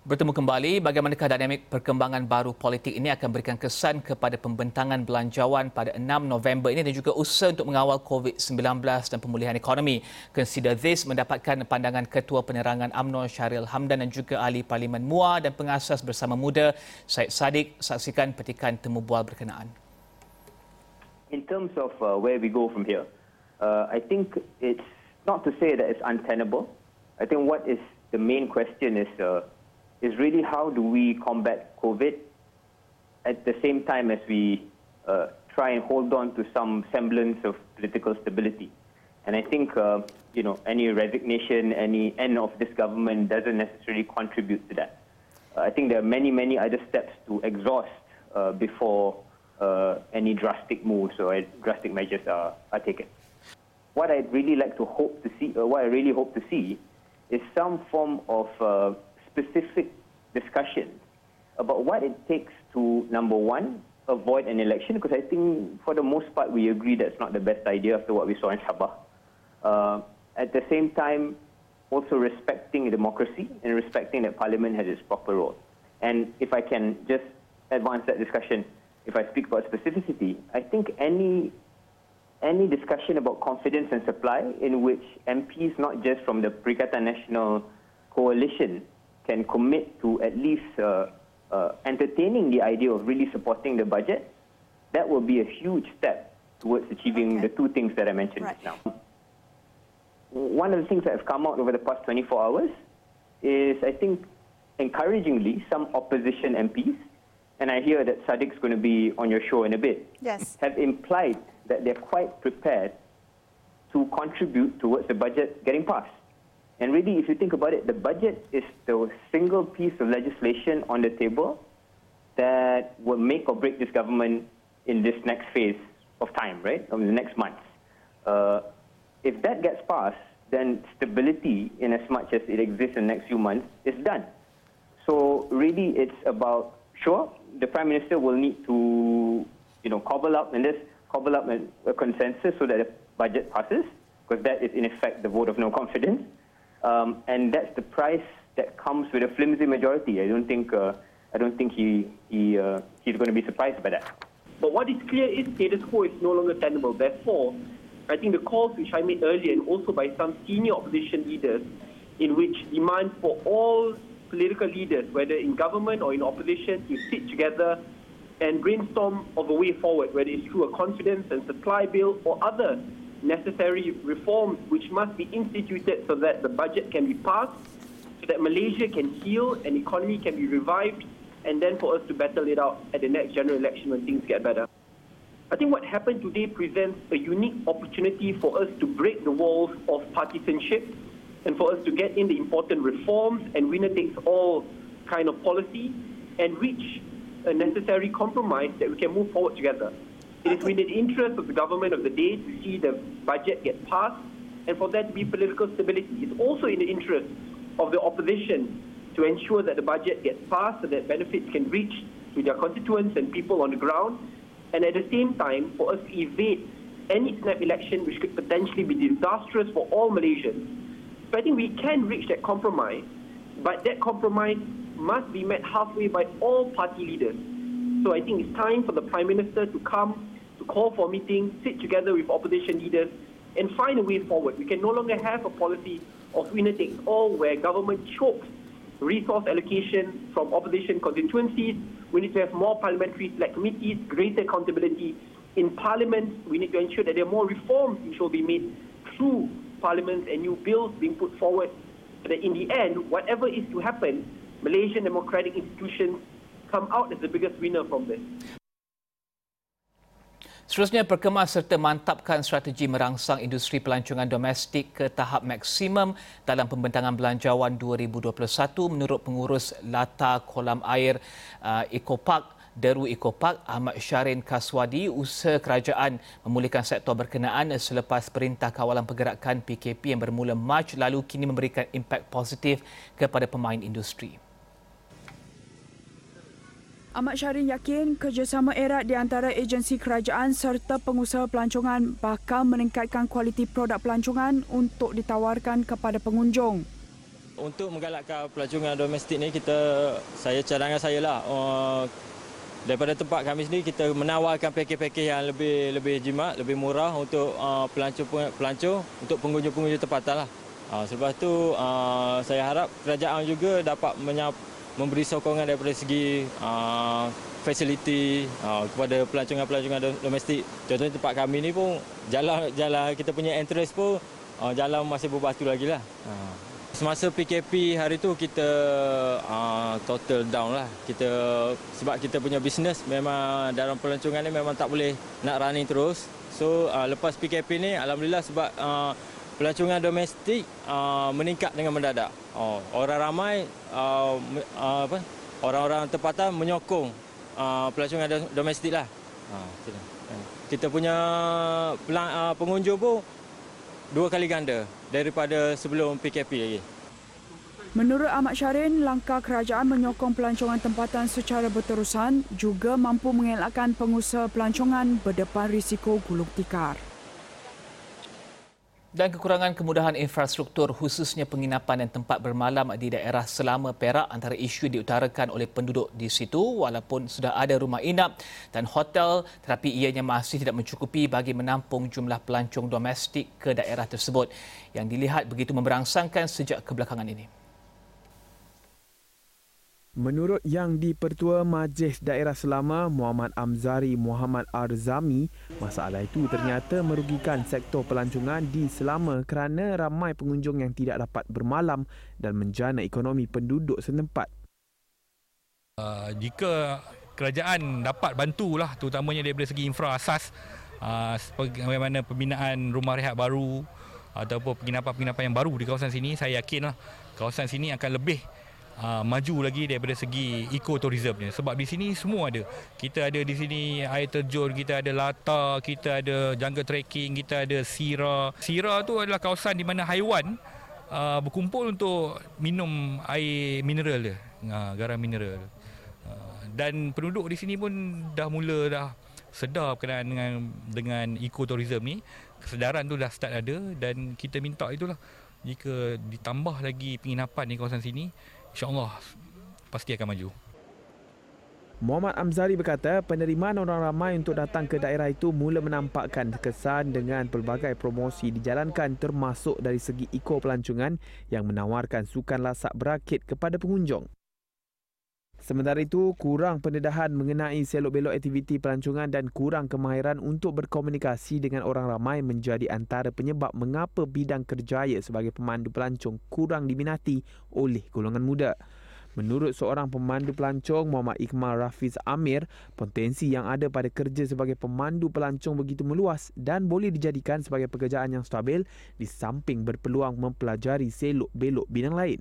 Bertemu kembali, bagaimanakah dinamik perkembangan baru politik ini akan berikan kesan kepada pembentangan belanjawan pada 6 November ini dan juga usaha untuk mengawal COVID-19 dan pemulihan ekonomi. Consider this mendapatkan pandangan Ketua Penerangan UMNO Syahril Hamdan dan juga Ahli Parlimen MUA dan pengasas Bersama Muda Syed Saddiq. Saksikan petikan temu bual berkenaan. In terms of where we go from here, I think it's not to say that it's untenable. I think what is the main question is really how do we combat COVID at the same time as we try and hold on to some semblance of political stability. And I think any resignation, any end of this government doesn't necessarily contribute to that. I think there are many other steps to exhaust before any drastic moves or drastic measures are taken. What I'd really like to hope to see, what I really hope to see, is some form of specific discussion about what it takes to, number one, avoid an election, because I think for the most part we agree that's not the best idea after what we saw in Sabah. At the same time, also respecting democracy and respecting that Parliament has its proper role. And if I can just advance that discussion, if I speak about specificity, I think any discussion about confidence and supply in which MPs, not just from the Perikatan Nasional Coalition, can commit to at least entertaining the idea of really supporting the budget, that will be a huge step towards achieving the two things that I mentioned just now. One of the things that have come out over the past 24 hours is, I think, encouragingly, some opposition MPs, and I hear that Saddiq's going to be on your show in a bit, have implied that they're quite prepared to contribute towards the budget getting passed. And really, if you think about it, the budget is the single piece of legislation on the table that will make or break this government in this next phase of time, right? I mean, the next months. If that gets passed, then stability, in as much as it exists in the next few months, is done. So really, it's about, sure, the Prime Minister will need to, cobble up a consensus so that the budget passes, because that is in effect the vote of no confidence. And that's the price that comes with a flimsy majority. I don't think he's going to be surprised by that. But what is clear is status quo is no longer tenable. Therefore, I think the calls which I made earlier, and also by some senior opposition leaders, in which demand for all political leaders, whether in government or in opposition, to sit together and brainstorm of a way forward, whether it's through a confidence and supply bill or other necessary reforms which must be instituted so that the budget can be passed, so that Malaysia can heal and the economy can be revived, and then for us to battle it out at the next general election when things get better. I think what happened today presents a unique opportunity for us to break the walls of partisanship and for us to get in the important reforms and winner-takes-all kind of policy and reach a necessary compromise that we can move forward together. It is within the interest of the government of the day to see the budget get passed and for there to be political stability. It's also in the interest of the opposition to ensure that the budget gets passed so that benefits can reach to their constituents and people on the ground, and at the same time for us to evade any snap election which could potentially be disastrous for all Malaysians. So I think we can reach that compromise, but that compromise must be met halfway by all party leaders. So I think it's time for the Prime Minister to come, to call for a meeting, sit together with opposition leaders and find a way forward. We can no longer have a policy of winner takes all where government chokes resource allocation from opposition constituencies. We need to have more parliamentary select committees, greater accountability in Parliament. We need to ensure that there are more reforms which will be made through Parliament and new bills being put forward, so that in the end, whatever is to happen, Malaysian democratic institutions come out as the biggest winner from this. Seterusnya, perkemas serta mantapkan strategi merangsang industri pelancongan domestik ke tahap maksimum dalam pembentangan belanjawan 2021 menurut pengurus Lata Kolam Air Ecopark Deru Ecopark Ahmad Syarin Kaswadi. Usaha kerajaan memulihkan sektor berkenaan selepas Perintah Kawalan Pergerakan PKP yang bermula Mac lalu kini memberikan impak positif kepada pemain industri. Ahmad Syarin yakin kerjasama erat di antara agensi kerajaan serta pengusaha pelancongan bakal meningkatkan kualiti produk pelancongan untuk ditawarkan kepada pengunjung. Untuk menggalakkan pelancongan domestik ni, saya cadangan saya lah, daripada tempat kami sendiri kita menawarkan pakej-pakej yang lebih jimat, lebih murah untuk pelancong untuk pengunjung-pengunjung tempatan lah. Selepas tu saya harap kerajaan juga dapat memberi sokongan daripada segi fasiliti kepada pelancongan domestik. Contohnya tempat kami ni pun jalan kita punya entrance pun jalan masih berbatu lagi lah. Semasa PKP hari tu kita total down lah. Sebab kita punya bisnes memang dalam pelancongan ni memang tak boleh nak running terus. So lepas PKP ni alhamdulillah sebab pelancongan domestik meningkat dengan mendadak. Orang ramai orang-orang tempatan menyokong pelancongan domestik lah. Kita punya pengunjung pun 2 kali ganda daripada sebelum PKP lagi. Menurut Ahmad Syarin, langkah kerajaan menyokong pelancongan tempatan secara berterusan juga mampu mengelakkan pengusaha pelancongan berdepan risiko gulung tikar. Dan kekurangan kemudahan infrastruktur khususnya penginapan dan tempat bermalam di daerah Selama Perak antara isu diutarakan oleh penduduk di situ walaupun sudah ada rumah inap dan hotel tetapi ianya masih tidak mencukupi bagi menampung jumlah pelancong domestik ke daerah tersebut yang dilihat begitu memberangsangkan sejak kebelakangan ini. Menurut Yang di-Pertua Majlis Daerah Selama Muhammad Amzari Muhammad Arzami, masalah itu ternyata merugikan sektor pelancongan di Selama kerana ramai pengunjung yang tidak dapat bermalam dan menjana ekonomi penduduk setempat. Jika kerajaan dapat bantulah terutamanya daripada segi infra asas, bagaimana pembinaan rumah rehat baru ataupun penginapan-penginapan yang baru di kawasan sini, saya yakinlah kawasan sini akan lebih maju lagi daripada segi ekoturismnya. Sebab di sini semua ada. Kita ada di sini air terjun, kita ada lata, kita ada jungle trekking, kita ada sira. Sira tu adalah kawasan di mana haiwan berkumpul untuk minum air mineral dia, garam mineral. Dan penduduk di sini pun dah sedar berkenaan dengan ekoturism ni. Kesedaran tu dah start ada dan kita minta itulah jika ditambah lagi penginapan di kawasan sini, InsyaAllah pasti akan maju. Muhammad Amzari berkata penerimaan orang ramai untuk datang ke daerah itu mula menampakkan kesan dengan pelbagai promosi dijalankan termasuk dari segi pelancongan yang menawarkan sukan lasak berakit kepada pengunjung. Sementara itu, kurang pendedahan mengenai selok-belok aktiviti pelancongan dan kurang kemahiran untuk berkomunikasi dengan orang ramai menjadi antara penyebab mengapa bidang kerjaya sebagai pemandu pelancong kurang diminati oleh golongan muda. Menurut seorang pemandu pelancong, Muhammad Iqmal Rafiz Amir, potensi yang ada pada kerja sebagai pemandu pelancong begitu meluas dan boleh dijadikan sebagai pekerjaan yang stabil di samping berpeluang mempelajari selok-belok bidang lain.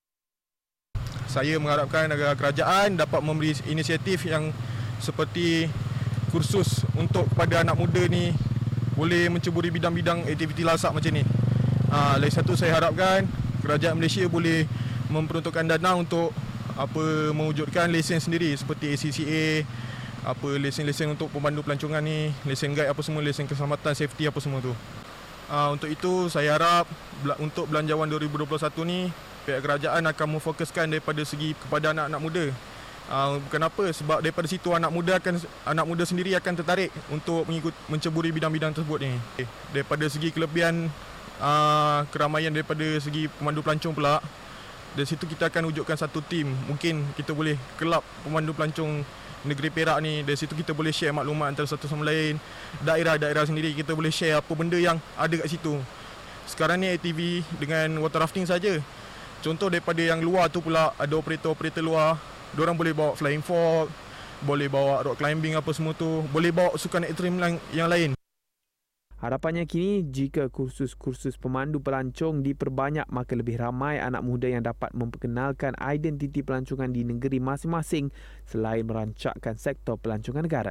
Saya mengharapkan agar kerajaan dapat memberi inisiatif yang seperti kursus untuk kepada anak muda ni boleh menceburi bidang-bidang aktiviti lasak macam ni. Lagi satu saya harapkan kerajaan Malaysia boleh memperuntukkan dana untuk mewujudkan lesen sendiri seperti ACCA, lesen-lesen untuk pemandu pelancongan ni, lesen guide lesen keselamatan, safety semua tu. Untuk itu saya harap untuk belanjawan 2021 ni pihak kerajaan akan memfokuskan daripada segi kepada anak-anak muda. Kenapa? Sebab daripada situ anak muda sendiri akan tertarik untuk menceburi bidang-bidang tersebut ni. Daripada segi kelebihan keramaian daripada segi pemandu pelancong pula, dari situ kita akan wujudkan satu tim. Mungkin kita boleh kelab pemandu pelancong negeri Perak ni, dari situ kita boleh share maklumat antara satu sama lain. Daerah-daerah sendiri kita boleh share apa benda yang ada kat situ. Sekarang ni ATV dengan water rafting saja. Contoh daripada yang luar tu pula ada operator-operator luar, diorang boleh bawa flying fox, boleh bawa rock climbing semua tu, boleh bawa sukan ekstrim yang lain. Harapannya kini jika kursus-kursus pemandu pelancong diperbanyak maka lebih ramai anak muda yang dapat memperkenalkan identiti pelancongan di negeri masing-masing selain merancangkan sektor pelancongan negara.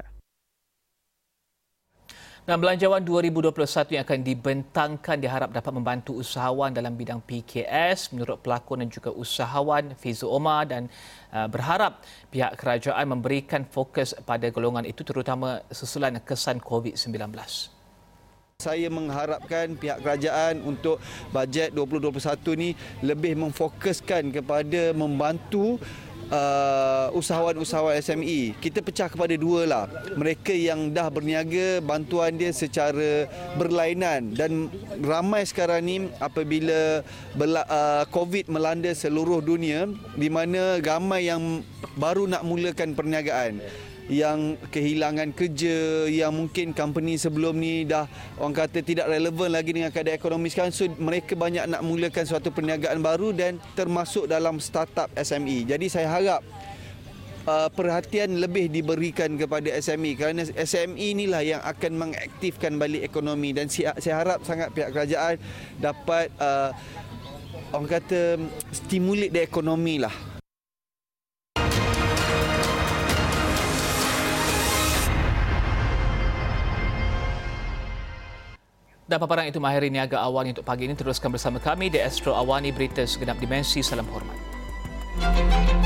Dan belanjawan 2021 yang akan dibentangkan diharap dapat membantu usahawan dalam bidang PKS menurut pelakon dan juga usahawan Fizu Omar dan berharap pihak kerajaan memberikan fokus pada golongan itu terutama susulan kesan COVID-19. Saya mengharapkan pihak kerajaan untuk bajet 2021 ni lebih memfokuskan kepada membantu usahawan-usahawan SME. Kita pecah kepada dua lah. Mereka yang dah berniaga, bantuan dia secara berlainan, dan ramai sekarang ni apabila COVID melanda seluruh dunia, di mana ramai yang baru nak mulakan perniagaan, yang kehilangan kerja, yang mungkin company sebelum ni dah orang kata tidak relevan lagi dengan keadaan ekonomi sekarang. So mereka banyak nak mulakan suatu perniagaan baru dan termasuk dalam startup SME. Jadi saya harap perhatian lebih diberikan kepada SME, kerana SME inilah yang akan mengaktifkan balik ekonomi, dan saya harap sangat pihak kerajaan dapat orang kata stimulate the ekonomi lah. Dan paparan itu mengakhiri Niaga Awani untuk pagi ini. Teruskan bersama kami di Astro Awani, berita segenap dimensi. Salam hormat.